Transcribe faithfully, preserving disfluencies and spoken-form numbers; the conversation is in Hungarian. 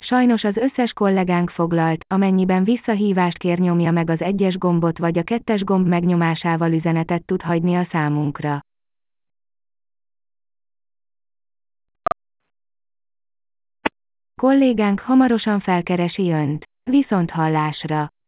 Sajnos az összes kollégánk foglalt, amennyiben visszahívást kér, nyomja meg az egyes gombot vagy a kettes gomb megnyomásával üzenetet tud hagyni a számunkra. Kollégánk hamarosan felkeresi Önt. Viszonthallásra!